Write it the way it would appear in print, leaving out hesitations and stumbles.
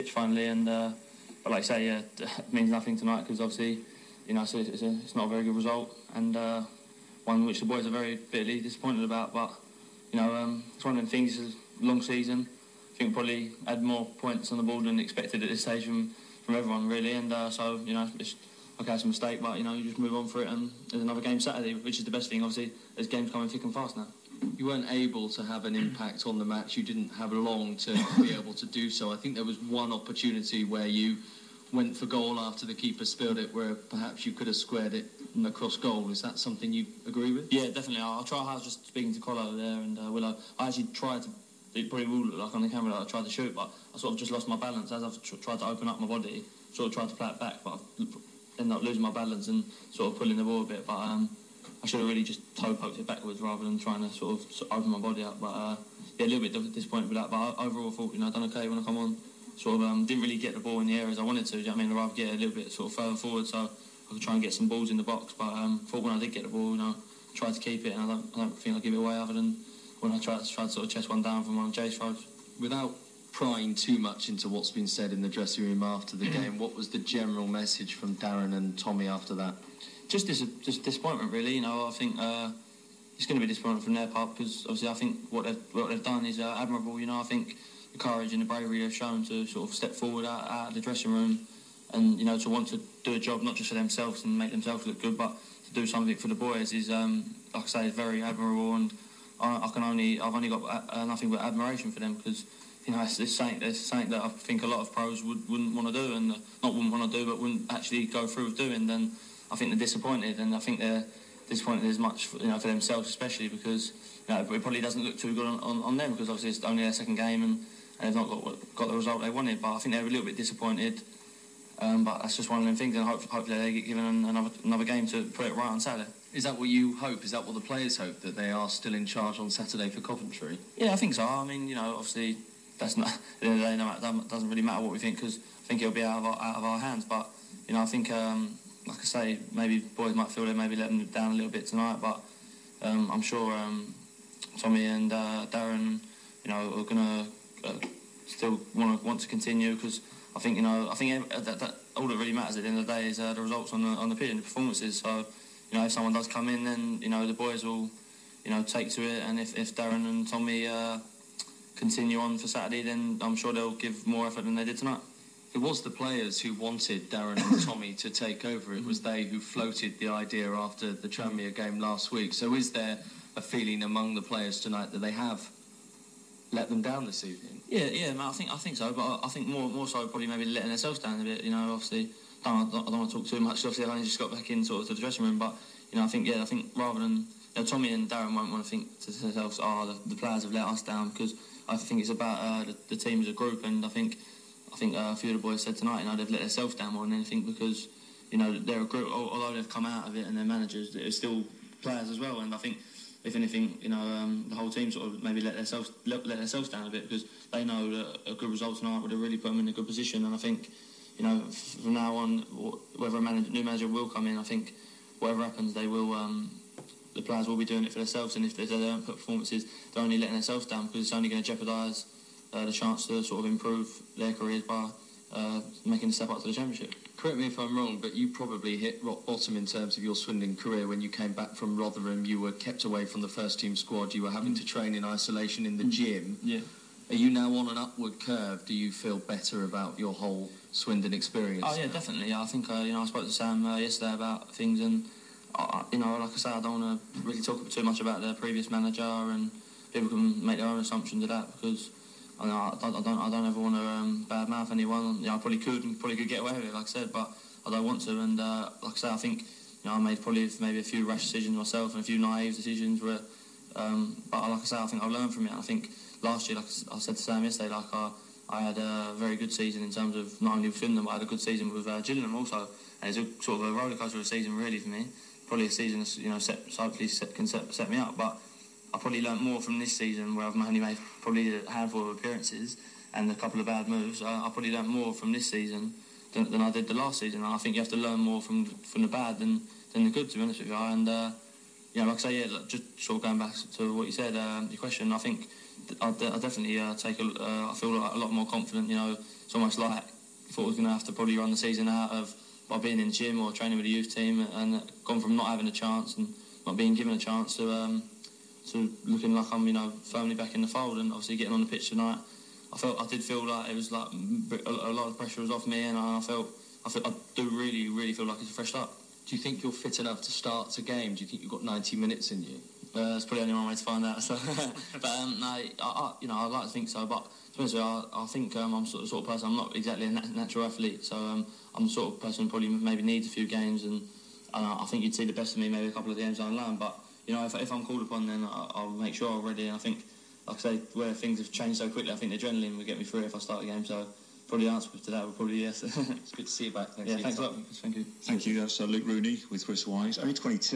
finally, and but like I say, it means nothing tonight because obviously, so it's not a very good result, and one which the boys are very bitterly disappointed about. But it's one of them things. It's a long season. I think we probably had more points on the board than expected at this stage from everyone really, and so it's okay, it's a mistake, but you just move on for it, and there's another game Saturday, which is the best thing. Obviously, as games coming thick and fast now. You weren't able to have an impact on the match. You didn't have long to be able to do so. I think there was one opportunity where you went for goal after the keeper spilled it, where perhaps you could have squared it across goal. Is that something you agree with? Yeah, definitely. I'll try. I was just speaking to Colo there and Willow. I actually tried to. It probably will look like on the camera that I tried to shoot, but I sort of just lost my balance as I've tried to open up my body. Sort of tried to play it back, but I ended up losing my balance and sort of pulling the ball a bit. But I should have really just toe poked it backwards rather than trying to sort of open my body up. But yeah, a little bit disappointed with that. But overall, I thought I'd done okay when I come on. Sort of didn't really get the ball in the air as I wanted to. Do you know what I mean? I'd rather get a little bit sort of further forward so I could try and get some balls in the box. But thought when I did get the ball, tried to keep it, and I don't think I'll give it away other than when I tried to sort of chest one down from one of Jay's throws. Without prying too much into what's been said in the dressing room after the game, what was the general message from Darren and Tommy after that? Just disappointment, really. I think it's going to be disappointment from their part because obviously I think what they've done is admirable. I think the courage and the bravery they've shown to sort of step forward out of the dressing room and to want to do a job not just for themselves and make themselves look good, but to do something for the boys is, like I say, very admirable. And I've only got nothing but admiration for them because it's something that I think a lot of pros wouldn't want to do, and not wouldn't want to do, but wouldn't actually go through with doing. Then I think they're disappointed, and I think they're disappointed as much for themselves, especially because it probably doesn't look too good on them because obviously it's only their second game and they've not got the result they wanted. But I think they're a little bit disappointed. But that's just one of them things, and hopefully they get given another game to put it right on Saturday. Is that what you hope? Is that what the players hope, that they are still in charge on Saturday for Coventry? Yeah, I think so. I mean, obviously that's not at the end of the day. It doesn't really matter what we think because I think it'll be out of our hands. But I think, like I say, maybe boys might feel they maybe let them down a little bit tonight. But I'm sure Tommy and Darren, are gonna still want to continue because I think that all that really matters at the end of the day is the results on the pitch and the performances. So if someone does come in, then the boys will take to it, and if Darren and Tommy continue on for Saturday, then I'm sure they'll give more effort than they did tonight. It was the players who wanted Darren and Tommy to take over. It was they who floated the idea after the Tranmere game last week. So is there a feeling among the players tonight that they have let them down this evening? Yeah, mate, I think so. But I think more so probably maybe letting themselves down a bit. Obviously, I don't want to talk too much. Obviously, I only just got back in sort of to the dressing room. But I think rather than Tommy and Darren won't want to think to themselves, the players have let us down, because I think it's about the team as a group, and I think a few of the boys said tonight, they've let themselves down more than anything because they're a group. Although they've come out of it and they're managers, they're still players as well. And I think, if anything, the whole team sort of maybe let themselves down a bit because they know that a good result tonight would have really put them in a good position. And I think, from now on, whether a new manager will come in, I think whatever happens, they will. The players will be doing it for themselves, and if they don't put performances, they're only letting themselves down because it's only going to jeopardise the chance to sort of improve their careers by making a step up to the Championship. Correct me if I'm wrong, but you probably hit rock bottom in terms of your Swindon career when you came back from Rotherham. You were kept away from the first team squad. You were having to train in isolation in the gym. Yeah. Are you now on an upward curve? Do you feel better about your whole Swindon experience? Oh yeah, definitely. I think I spoke to Sam yesterday about things, and like I say, I don't want to really talk too much about the previous manager, and people can make their own assumptions of that because I don't ever want to badmouth anyone. I probably could get away with it, like I said, but I don't want to. And like I say, I think I made probably maybe a few rash decisions myself and a few naive decisions where. But like I say, I think I've learned from it. I think last year, like I said to Sam yesterday, I had a very good season in terms of not only with Swindon, but I had a good season with Gillingham also. And it's a sort of a rollercoaster of a season really for me. Probably a season hopefully can set me up, but I probably learnt more from this season where I've only made probably a handful of appearances and a couple of bad moves. I probably learnt more from this season than I did the last season. And I think you have to learn more from the bad than the good, to be honest with you. And like I say, just sort of going back to what you said, your question, I think I definitely I feel like a lot more confident. You know, it's almost like I thought I was going to have to probably run the season out of by being in the gym or training with the youth team, and gone from not having a chance and not being given a chance to looking like I'm, you know, firmly back in the fold. And obviously getting on the pitch tonight, I did feel like it was like a lot of pressure was off me, and I do really feel like it's a fresh start. Do you think you're fit enough to start a game? Do you think you've got 90 minutes in you? It's probably only one way to find out. So, but no, I like to think so. But to be honest with you, I think I'm sort of person. I'm not exactly a natural athlete, so I'm the sort of person who probably maybe needs a few games, and I think you'd see the best of me maybe a couple of games down the line. But you know, if I'm called upon, then I'll make sure I'm ready. And I think, like I say, where things have changed so quickly, I think the adrenaline will get me through if I start a game. So probably the answer to that would probably yes. It's good to see you back. Thanks a lot. Thank you. Thank you. That's Luke Rooney with Chris Wise. Only 22.